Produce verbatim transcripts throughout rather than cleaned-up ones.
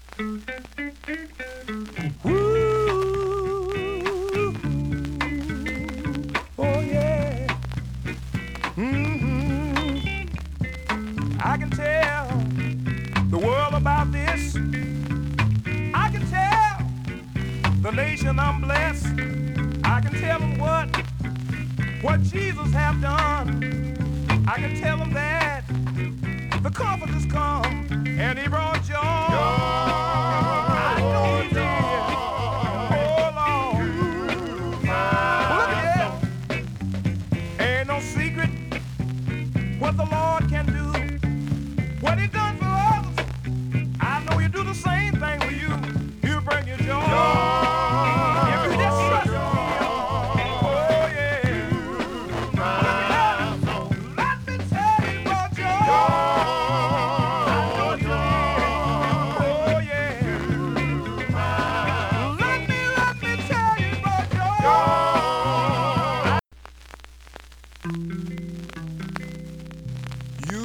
Ooh, oh yeah. hmm I can tell the world about this. I can tell the nation I'm blessed. I can tell them what what Jesus have done. I can tell them that the comforters come and he brought joy. I know he did. Oh Lord. Look at that. Ain't no secret what the Lord can do. What he done for others, I know he'll do the same thing for you. He'll bring you joy. If you just trust him. Oh yeah. Let me tell you about joy. I know he did. Oh yeah. Let me, let me tell you about joy. You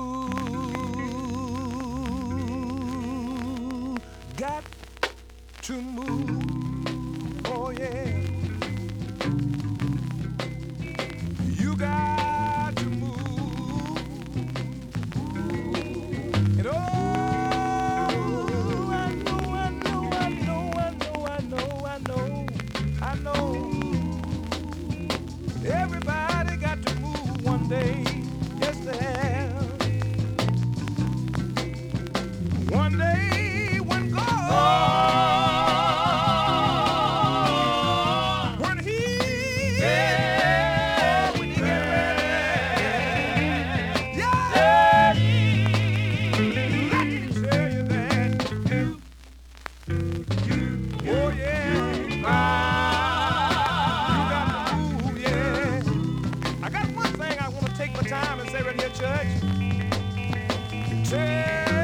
got to move. Oh yeah. You got to move. And oh, I know, I know, I know, I know, I know, I know, I know. Everybody got to move one day. Yes, they have. One day when God, when He, yeah, when He get ready, yeah, let me tell you that, oh yeah, you got to move, yeah. I got one thing I want to take my time and say right here, church. Tell